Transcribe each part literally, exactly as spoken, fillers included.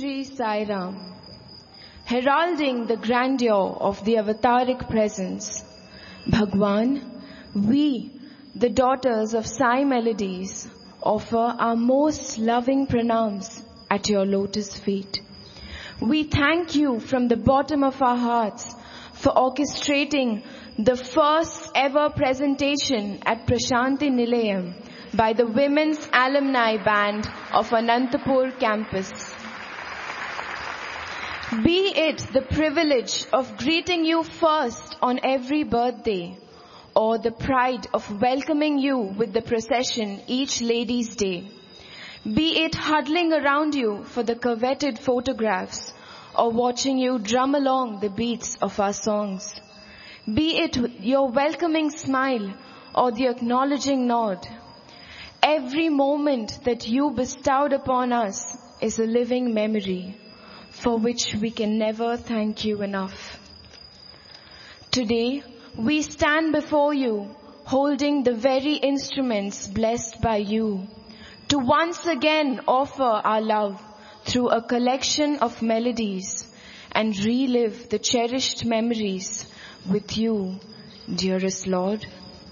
Shri Sai Ram, heralding the grandeur of the avataric presence. Bhagwan, we, the daughters of Sai Melodies, offer our most loving pranams at your lotus feet. We thank you from the bottom of our hearts for orchestrating the first ever presentation at Prashanti Nilayam by the Women's Alumni Band of Anantapur campus. Be it the privilege of greeting you first on every birthday, or the pride of welcoming you with the procession each Ladies' Day. Be it huddling around you for the coveted photographs, or watching you drum along the beats of our songs. Be it your welcoming smile or the acknowledging nod. Every moment that you bestowed upon us is a living memory, for which we can never thank you enough. Today, we stand before you, holding the very instruments blessed by you, to once again offer our love through a collection of melodies and relive the cherished memories with you, dearest Lord.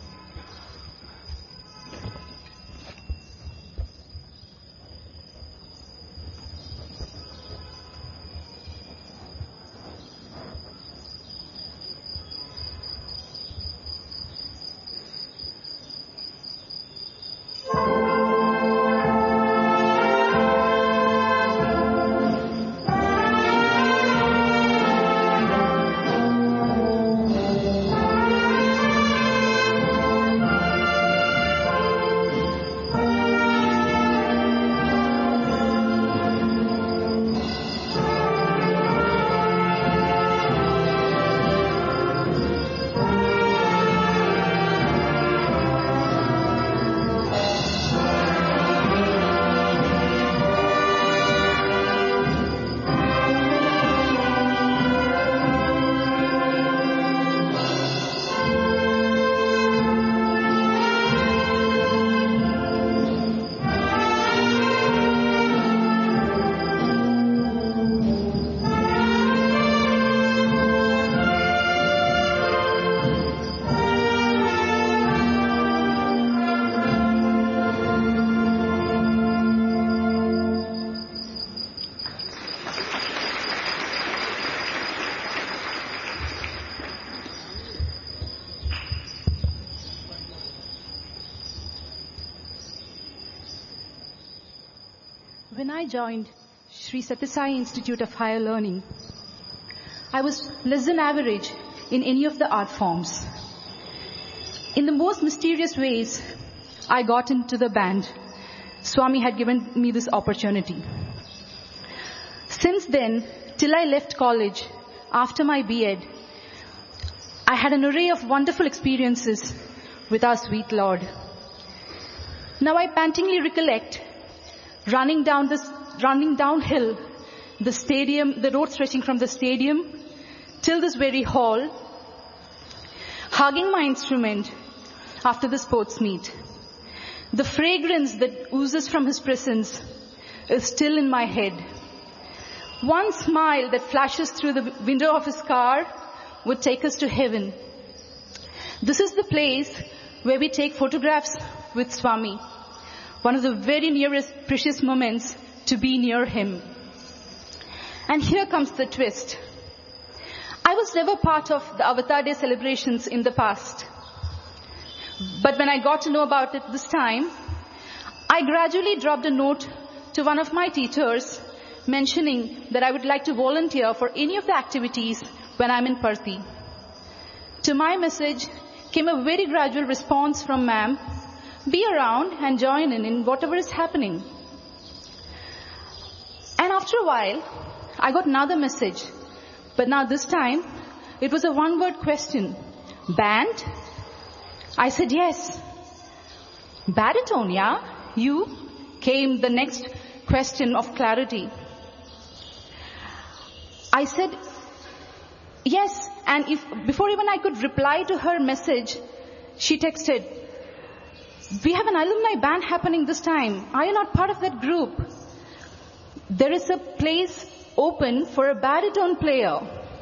When I joined Sri Sathya Sai Institute of Higher Learning, I was less than average in any of the art forms. In the most mysterious ways, I got into the band. Swami had given me this opportunity. Since then, till I left college, after my B Ed, I had an array of wonderful experiences with our sweet Lord. Now I pantingly recollect running down this, running downhill, the stadium, the road stretching from the stadium till this very hall, hugging my instrument after the sports meet. The fragrance that oozes from his presence is still in my head. One smile that flashes through the window of his car would take us to heaven. This is the place where we take photographs with Swami. One of the very nearest precious moments to be near him. And here comes the twist. I was never part of the Avatar Day celebrations in the past. But when I got to know about it this time, I gradually dropped a note to one of my teachers mentioning that I would like to volunteer for any of the activities when I'm in Parthi. To my message came a very gradual response from ma'am, be around and join in in whatever is happening. And after a while, I got another message. But now this time, it was a one-word question. Band? I said yes. Baritone, yeah? You? Came the next question of clarity. I said yes, and if before even I could reply to her message, she texted, we have an alumni band happening this time. Are you not part of that group? there is a place open for a baritone player.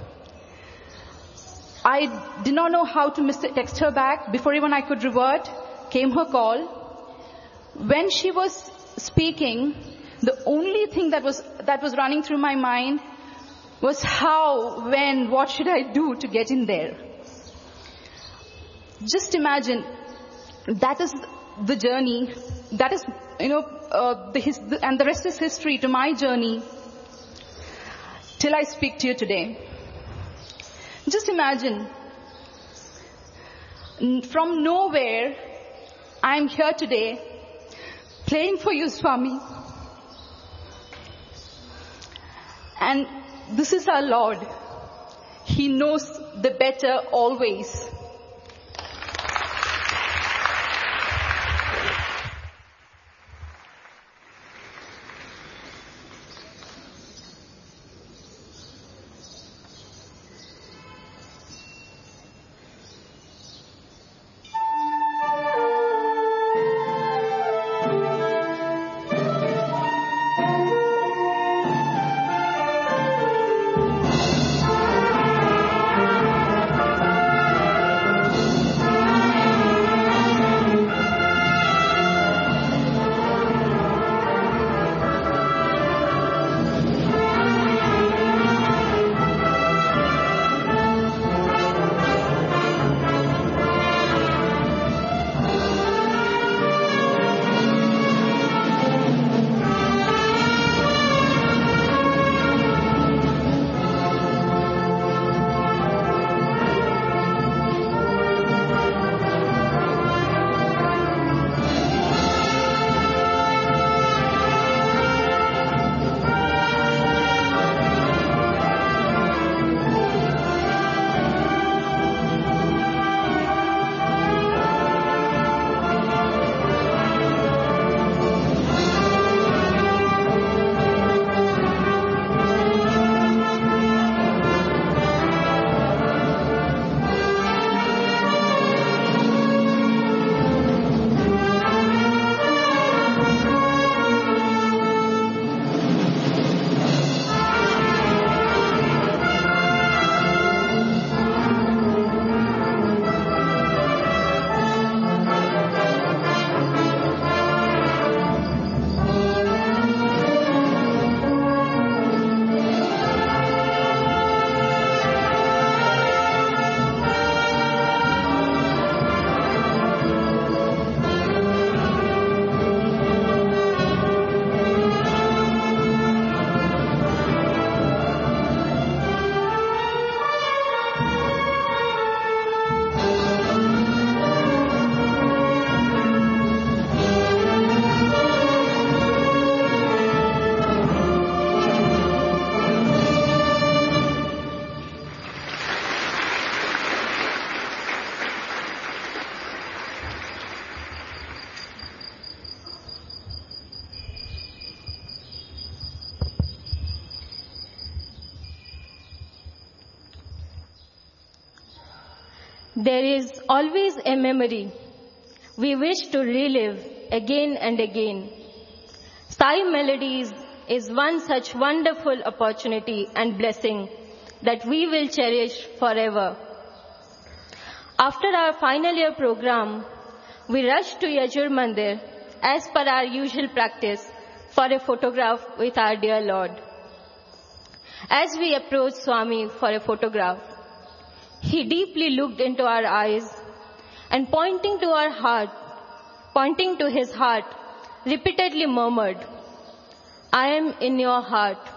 I did not know how to text her back. Before even I could revert, came her call. When she was speaking, the only thing that was that was running through my mind was how, when, what should I do to get in there? Just imagine, that is the journey, that is, you know, uh, the, his, the, and the rest is history to my journey till I speak to you today. Just imagine, from nowhere, I'm here today, playing for you, Swami. And this is our Lord. He knows the better always. There is always a memory we wish to relive again and again. Sai Melodies is one such wonderful opportunity and blessing that we will cherish forever. After our final year program, we rushed to Yajur Mandir as per our usual practice for a photograph with our dear Lord. As we approached Swami for a photograph, he deeply looked into our eyes and pointing to our heart, pointing to his heart, repeatedly murmured, "I am in your heart."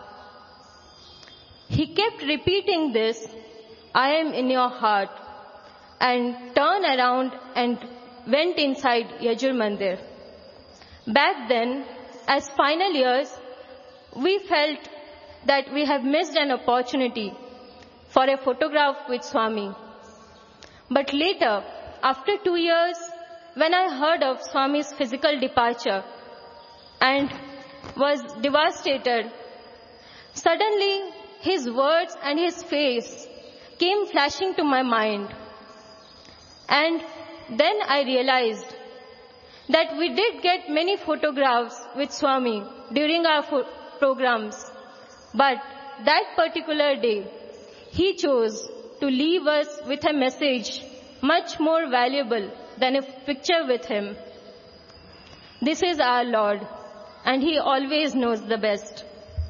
He kept repeating this, "I am in your heart," and turned around and went inside Yajur Mandir. Back then, as final years, we felt that we have missed an opportunity for a photograph with Swami. But later, after two years, when I heard of Swami's physical departure and was devastated, suddenly his words and his face came flashing to my mind. And then I realized that we did get many photographs with Swami during our programs. But that particular day, he chose to leave us with a message much more valuable than a picture with him. This is our Lord, and he always knows the best.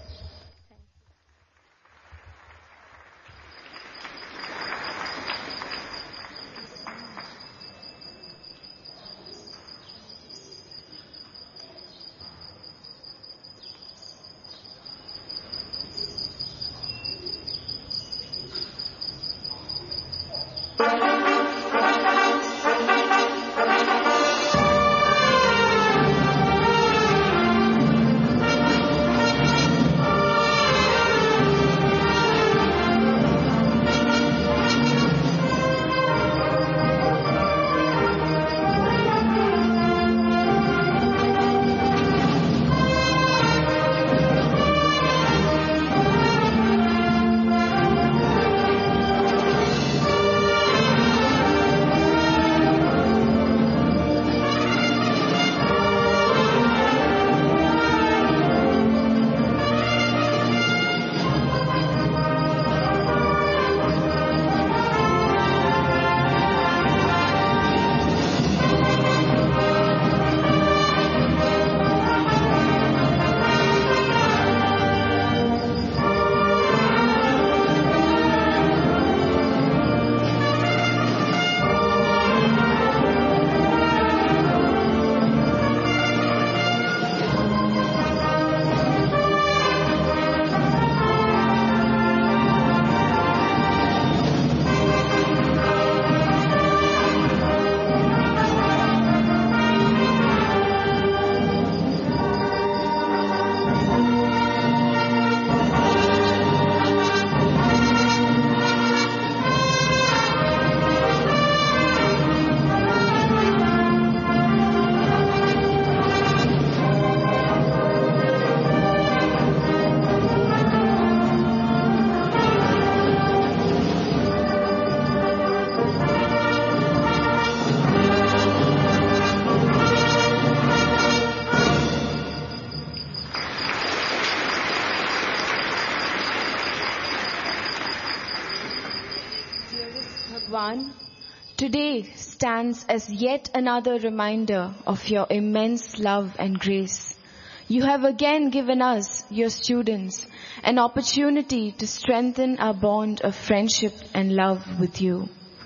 Today stands as yet another reminder of your immense love and grace. You have again given us, your students, an opportunity to strengthen our bond of friendship and love with you.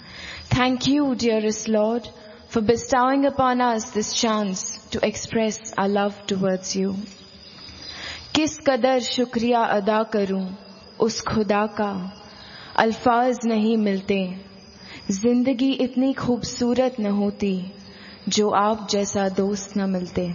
Thank you, dearest Lord, for bestowing upon us this chance to express our love towards you. किस कदर शुक्रिया अदा करूं उस खुदा का, अल्फाज नहीं मिलते, जिंदगी इतनी खूबसूरत न होती जो आप जैसा दोस्त न मिलते.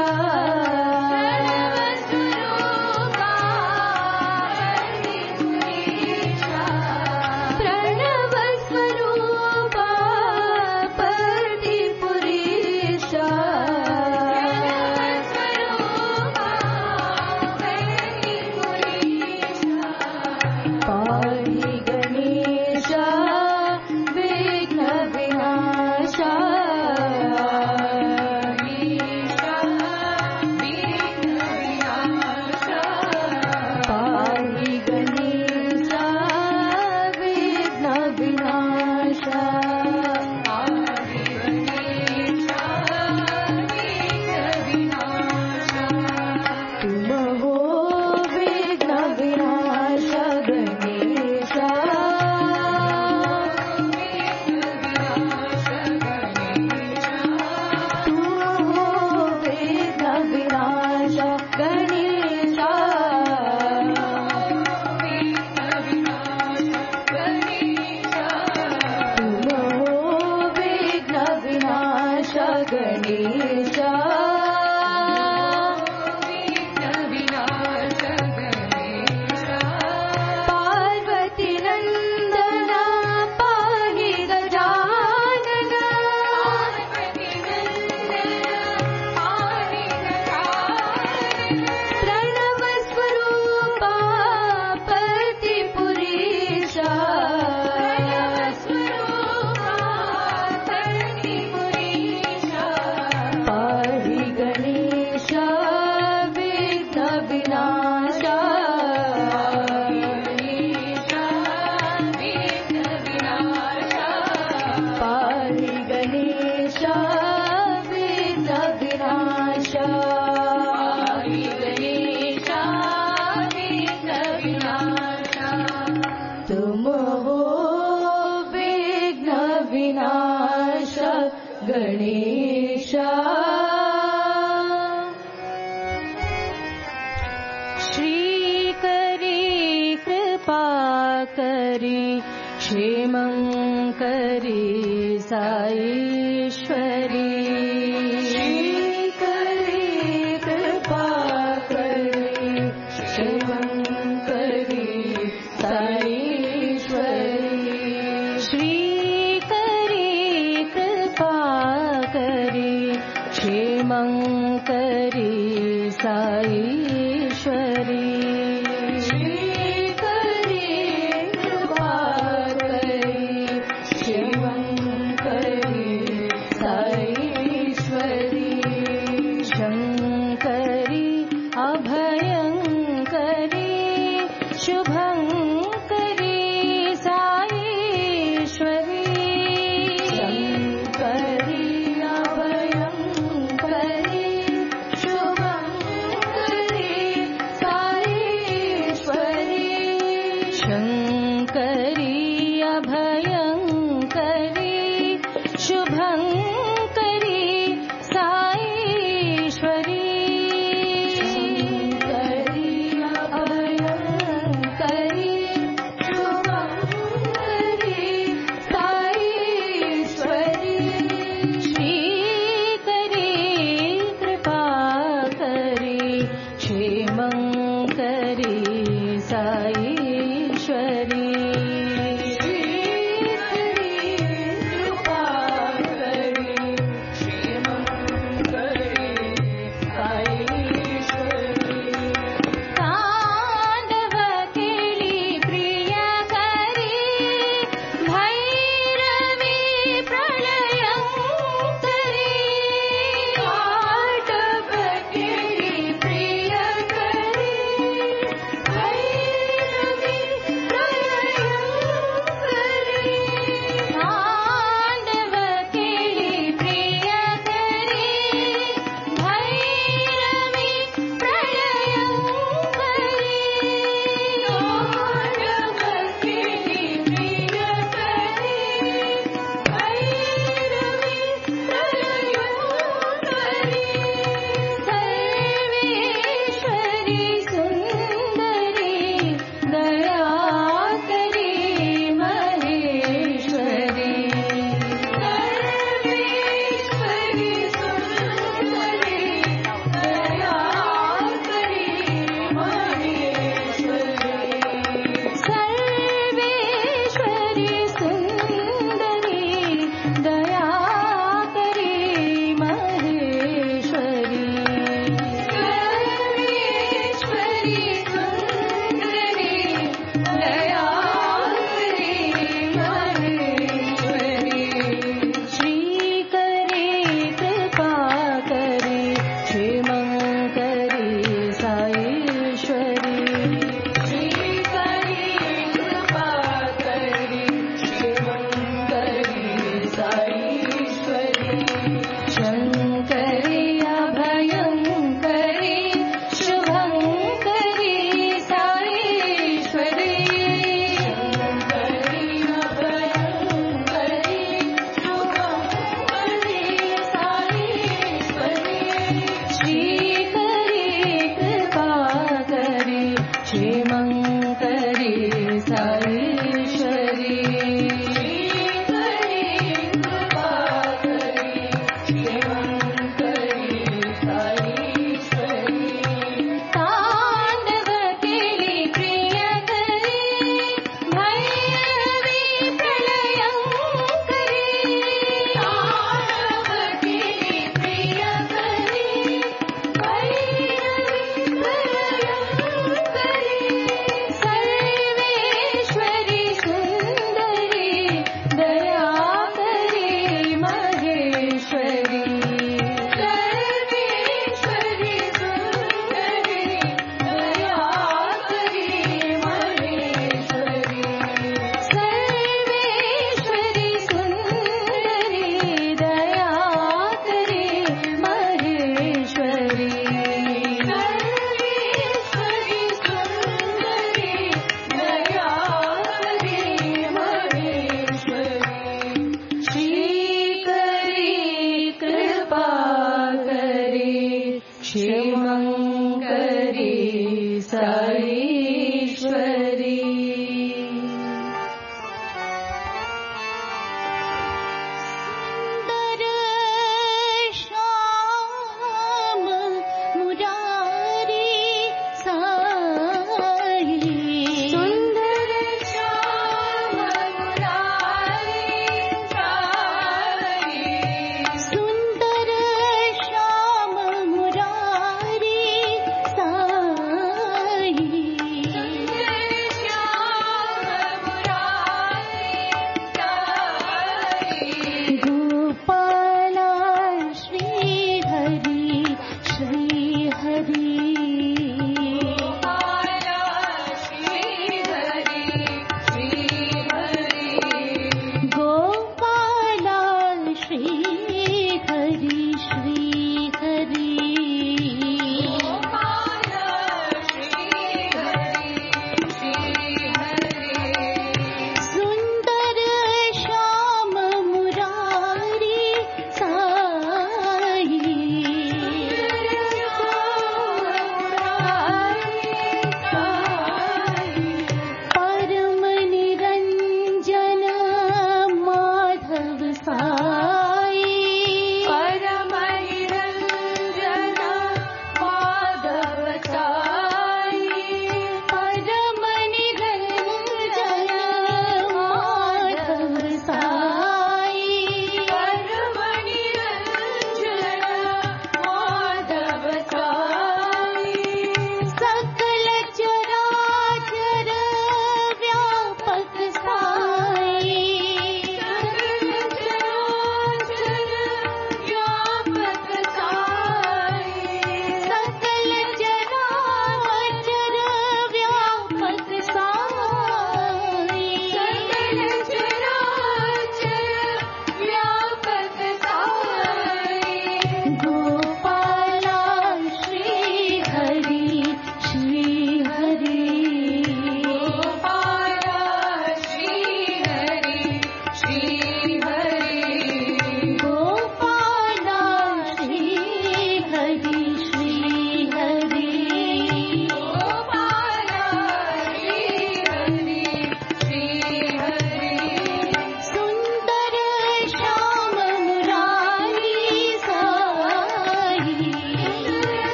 Shubhankari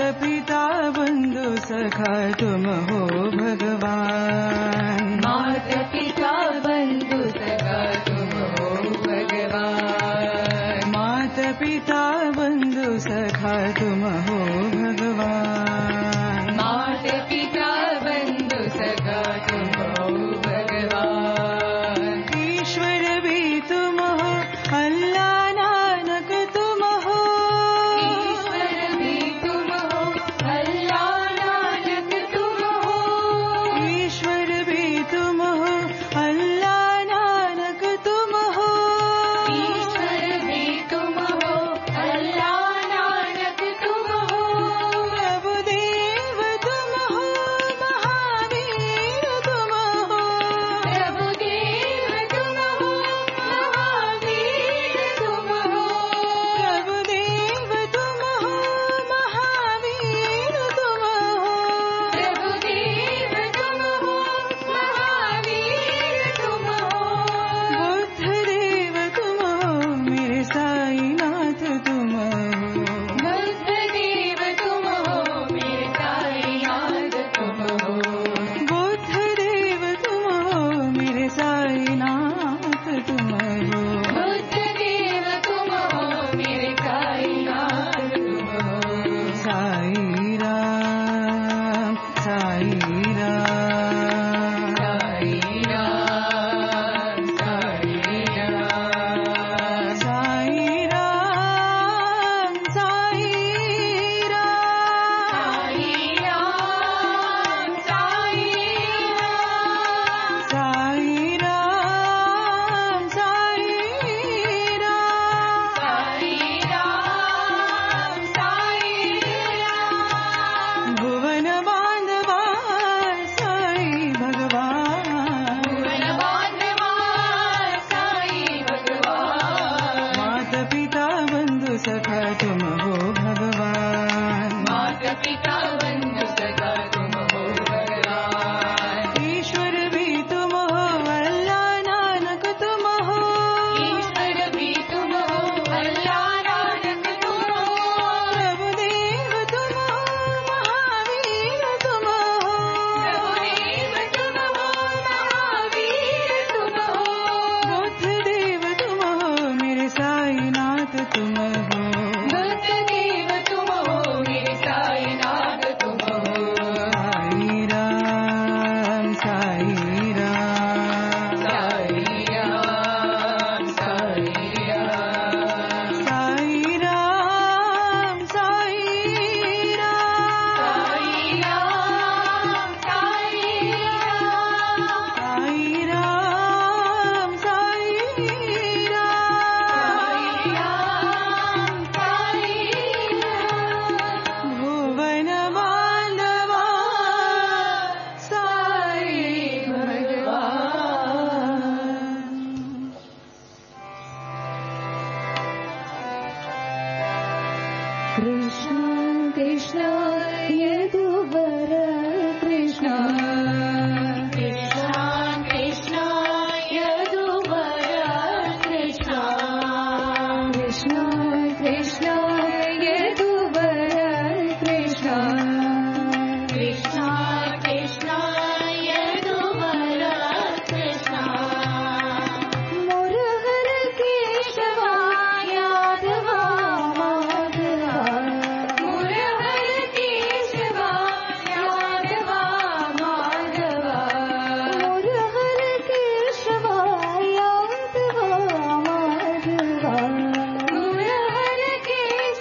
पिता बंधु सखा तुम हो भगवान। माता पिता बंधु सखा तुम हो भगवान। माता पिता बंधु सखा तुम हो भगवान। माता पिता बंधु सखा तुम हो भगवान। ईश्वर भी तुम हो अल्लाह नानक तुम हो। ईश्वर भी तुम हो अल्लाह नानक तुम हो। ईश्वर भी तुम हो अल्लाह नानक तुम हो। ईश्वर भी तुम हो अल्लाह नानक तुम हो। प्रभु देव तुम हो महावीर तुम हो। प्रभु देव तुम हो महावीर तुम हो। प्रभु देव तुम हो महावीर तुम हो। प्रभु देव तुम हो महावीर तुम हो। बुद्ध देव तुम हो मेरे साईनाथ तुम हो। बुद्ध देव तुम हो मेरे साईनाथ तुम हो। बुद्ध देव तुम हो मेरे साईनाथ तुम हो। बुद्ध देव तुम हो मेरे साईनाथ तुम हो। साई राम साई राम साई राम साई राम साई राम साई राम साई राम साई राम साई राम साई राम साई राम साई राम। भुवन बांधवा साई भगवान। भुवन बांधवा साई भगवान। माता पिता बंधु सखा तुम हो भगवान। माता पिता बंधु सखा तुम हो भगवान। ईश्वर भी तुम हो अल्लाह नानक तुम हो। ईश्वर भी तुम हो अल्लाह नानक तुम हो। प्रभु देव तुम हो महावीर तुम हो। प्रभु देव तुम हो महावीर तुम हो। बुद्ध देव तुम हो मेरे साईनाथ तुम हो। बुद्ध देव तुम हो मेरे साईनाथ तुम हो। साई राम साई राम साई राम साई राम साई राम साई राम साई राम साई राम साई राम साई राम साई राम साई राम। भुवन बांधवा साई भगवान। कृष्ण कृष्ण यदुवर कृष्ण कृष्ण कृष्ण यदुवर कृष्ण कृष्ण कृष्ण यदुवर कृष्ण कृष्ण कृष्ण यदुवर कृष्ण मुरहर केशवा यादवा माधवा मुरहर केशवा यादवा माधवा मुरहर केशवा यादवा माधवा मुरहर केशवा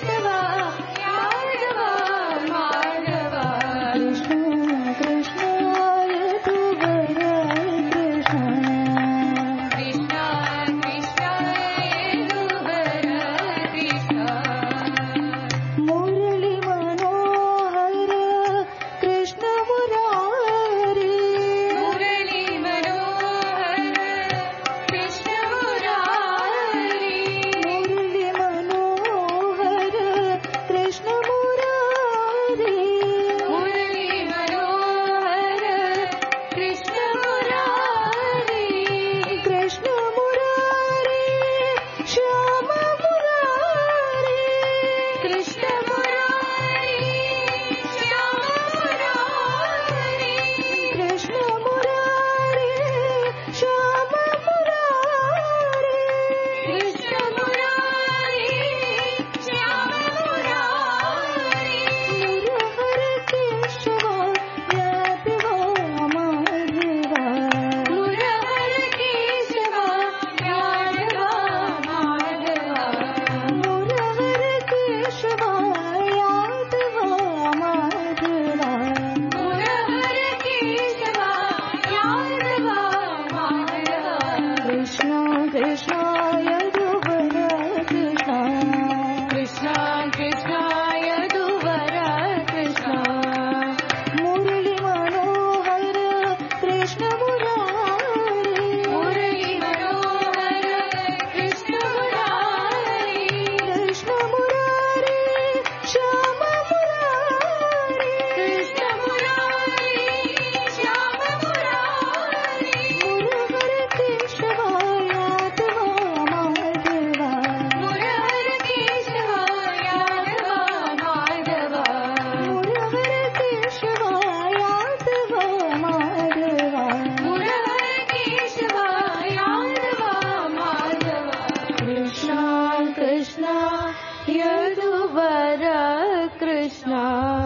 यदुवर कृष्ण।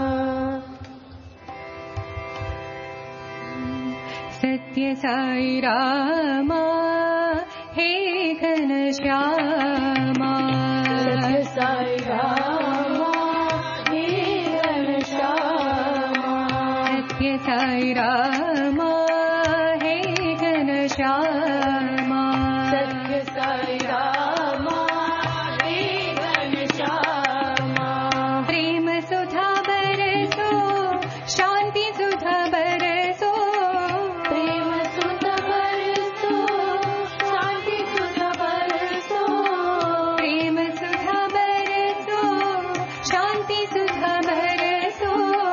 सत्य साई रामा हे घनश्यामा, सत्य साई रामा हे घनश्यामा, सत्य साई रामा हे घनश्यामा, सत्य साई रामा हे घनश्यामा। प्रेम सुधा बरसो, शांति सुधा बरसो, प्रेम सुधा बरसो, शांति सुधा बरसो, प्रेम सुधा बरसो, शांति सुधा बरसो,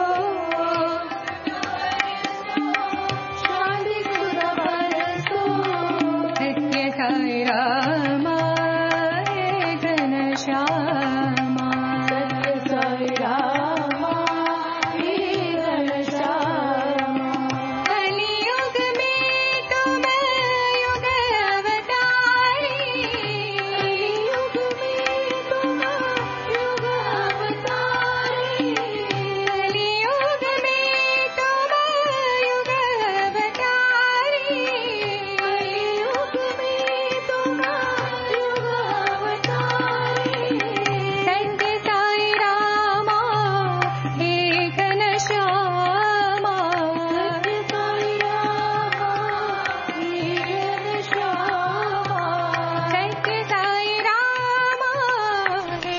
शांति सुधा बरसो। सत्य साई रामा हे घनश्यामा, सत्य साई रामा हे घनश्यामा। कलियुग में तुम युग अवतारी, कलियुग में तुम युग अवतारी, कलियुग में तुम युग अवतारी, कलियुग में तुम युग अवतारी। सत्य साई रामा हे घनश्यामा, सत्य साई रामा हे घनश्यामा, सत्य साई रामा हे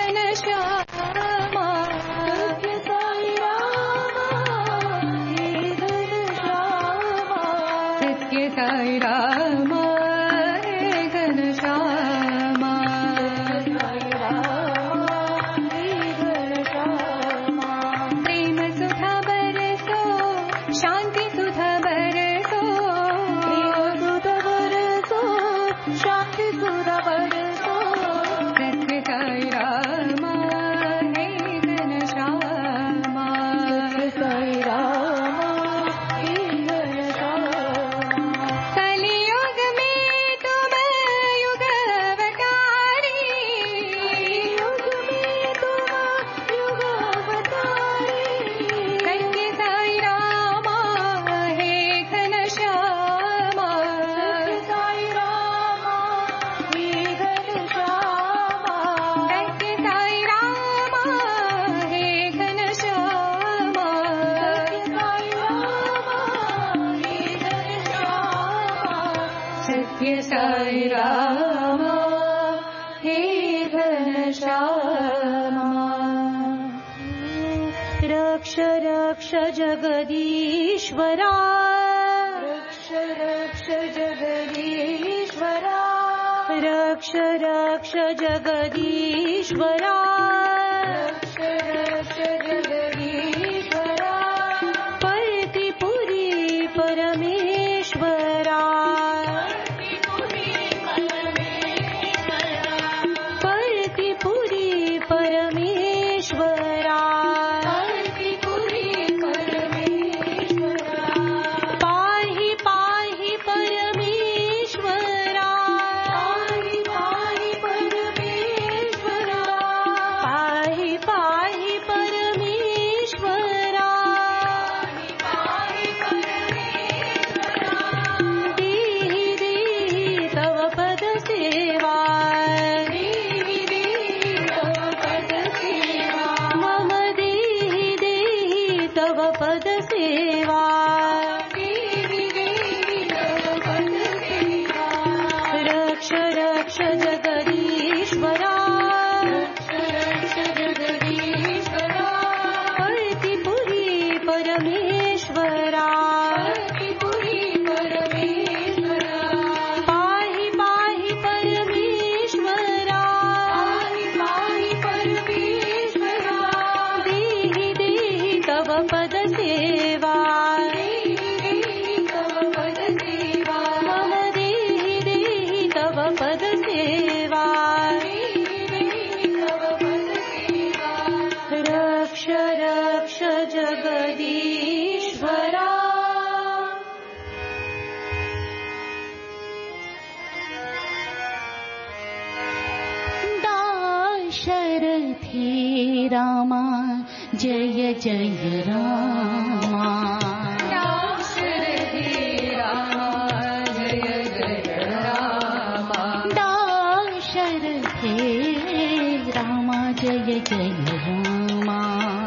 घनश्यामा, सत्य साई रामा हे घनश्यामा, सत्य साई रामा हे घनश्यामा, साई रामा हे घनश्यामा। प्रेम सुधा बरसो, शांति सुधा बरसो, प्रेम सुधा बरसो, शांति सुधा बरसो, सत्य साई रामा हे घनश्यामा, सत्य साई रामा हे घनश्यामा। कलियुग में तुम युग अवतारी, कलियुग में तुम युग अवतारी, सत्य साई रामा हे घनश्यामा, सत्य साई रामा हे घनश्यामा, सत्य साई रामा हे घनश्यामा, सत्य साई रामा हे घनश्यामा। रक्ष रक्ष जगदीश्वरा, रक्ष रक्ष जगदीश्वरा, रक्ष रक्ष जगदीश्वरा, रक्ष रक्ष जगदीश्वरा, परतिपुरी परमेश्वरा, परतिपुरी परमेश्वरा, परतिपुरी परमेश्वरा, पाहि पाहि परमेश्वरा, पाहि पाहि परमेश्वरा, दाशरथे रामा जय जय रामा दाशरथे रामा जय जय रामा दाशरथे रामा जय जय रामा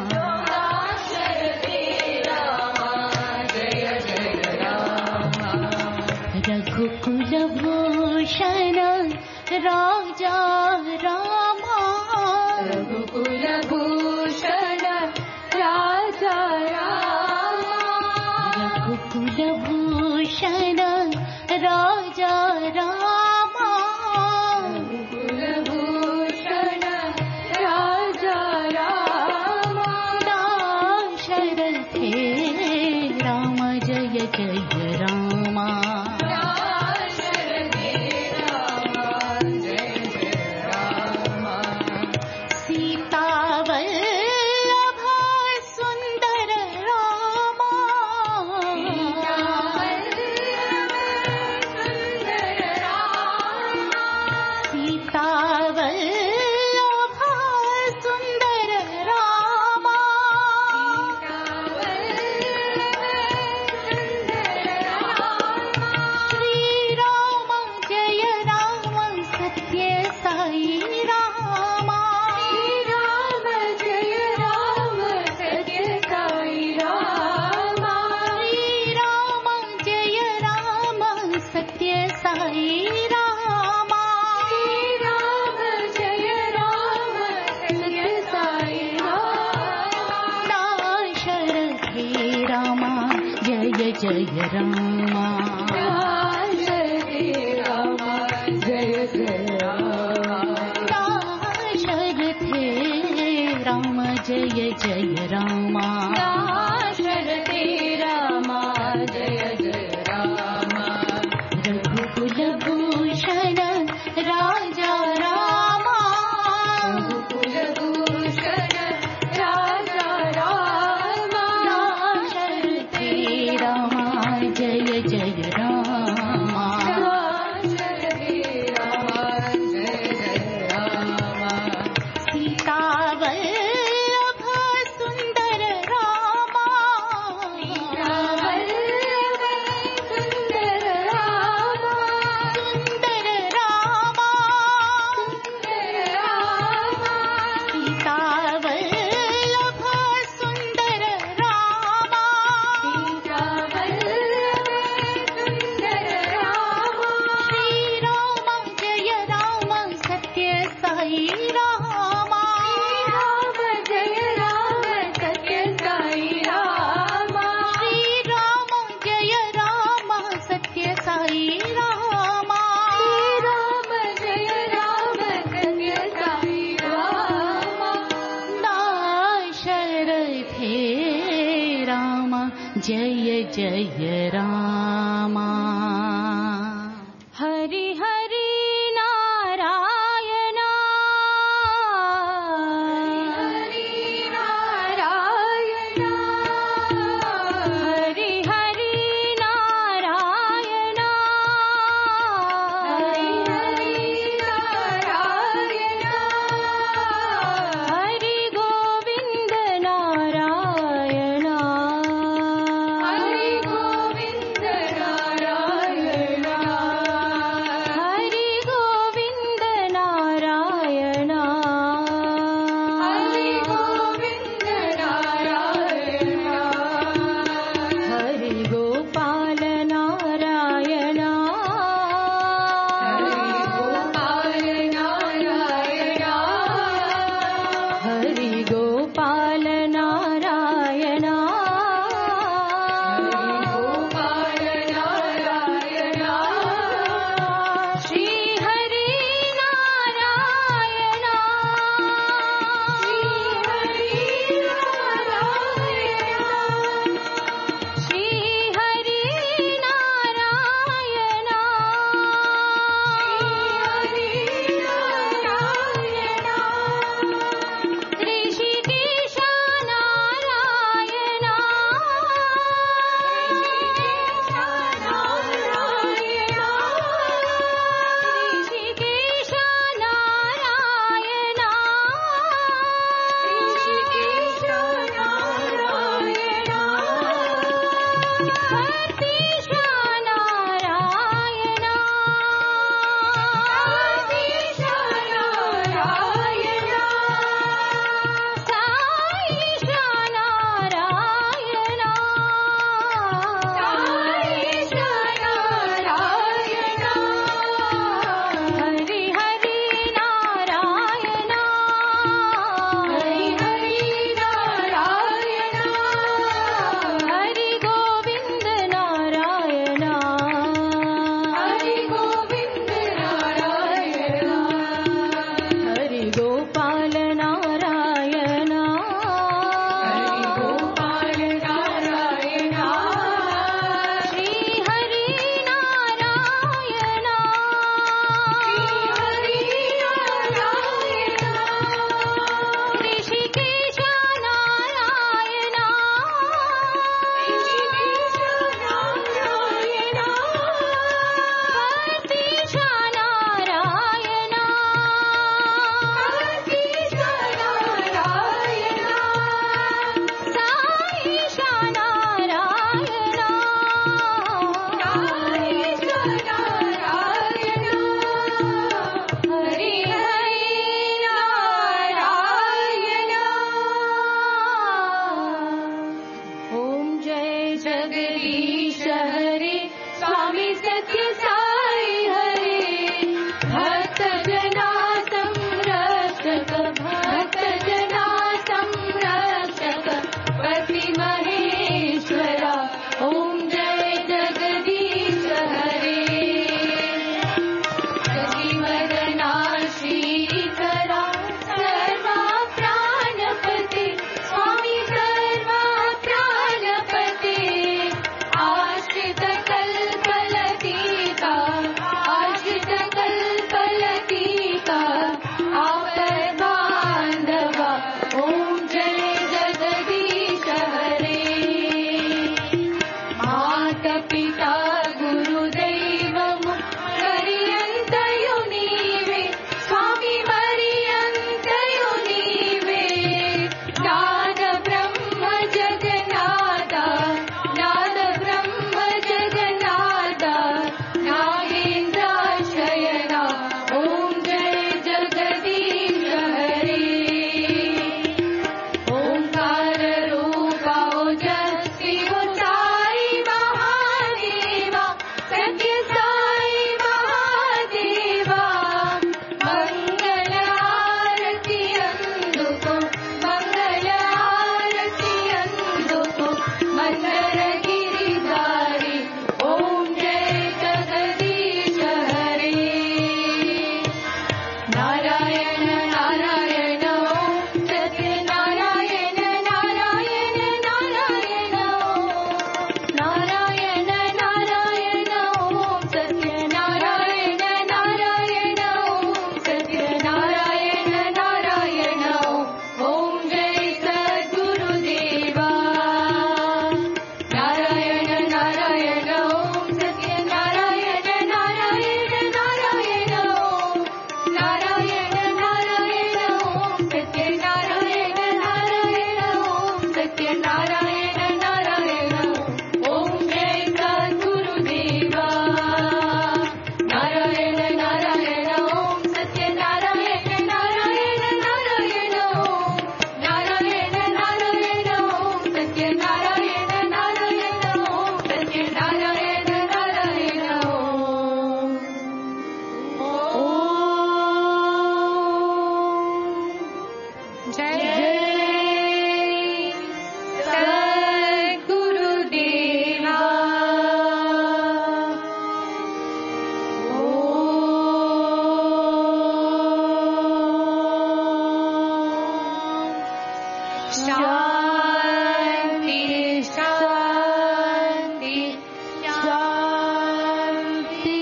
दाशरथे रामा जय जय रामा रघुकुल भूषण राजा रामा रघुकुल भूषण राजा रामा रघुकुल भूषण राजा रामा रघुकुल भूषण राजा रामा दाशरथे राम जय जय रामा दाशरथे रामा जय जय रामा सीतावल्लभ सुंदर रामा सीतावल्लभ सुंदर रामा श्री राम जय राम सत्य साई रामा राम जय राम सत्य साई रामा श्री राम जय राम सत्य साई रामा राम जय राम सत्य साई रामा दाशरथे रामा जय जय रामा दाशरथे रामा जय जय रामा दाशरथे राम जय जय रामा दाशरथे रामा जय जय रामा रघुकुल भूषण राजा रामा रघुकुल भूषण राजा रामा दाशरथे रामा जय जय रामा दाशरथे रामा जय जय रामा सीतावल्लभ सुंदर रामा सीतावल्लभ सुंदर रामा सुंदर रामा सुंदर रामा सीतावल्लभ सुंदर रामा सीतावल्लभ सुंदर रामा श्री राम जय राम सत्य साई रामा राम जय राम सत्य साई रामा श्री राम जय राम सत्य साई रामा राम जय राम सत्य साई रामा दाशरथे राम जय जय रामा हरि हरि नारायण हरि नारायण हरि हरि नारायण हरि हरि नारायण हरि गोविंद नारायण हरि गोविंद नारायण भक्तजना संरक्षक पति महेश्वरा ओम जय जगदीश हरे शशिवदना श्रीकरा सर्वा प्राणपते स्वामी सर्वा प्राणपते आश्रित कल्पलतिका आश्रित कल्पलतिका आपद बांधवा ओम जय जगदीश हरे मात पिता गुरुदैवमु मरियंतयु नीवे स्वामी मरियंतयु नीवे नाद ब्रह्म जगन्नाथा नाद ब्रह्म जगन्नाथा नागेन्द्राशयना ओम जय जगदीश हरे ओंकार रूपा ओजस्वी ओ साई महादेवा सत्य साई महादेवा मंगल आरती अंदुको मंगल आरती अंदुको मंदर गिरिधारी ओम जय जगदीश हरे नारायण नारायण ओम सत्य नारायण नारायण नारायण ओम नारायण नारायण ओम सत्य नारायण नारायण ओम सत्य नारायण नारायण ओम जय सद्गुरुदेवा नारायण नारायण ओम सत्य नारायण नारायण नारायण ओम नारायण नारायण ओम सत्य नारायण नारायण ओम सत्य नारायण नारायण ओम जय सद्गुरुदेवा नारायण नारायण ओम सत्य नारायण नारायण नारायण ओम नारायण नारायण ओम सत्य नारायण नारायण ओम सत्य नारायण नारायण ओम जय सद्गुरुदेवा शांति शांति शांति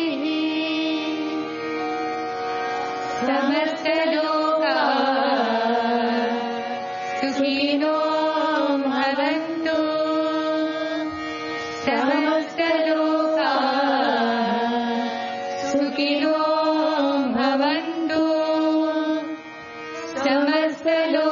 समस्त लोका सुखिनो भवन्तु समस्त लोका सुखिनो भवन्तु समस्त लोका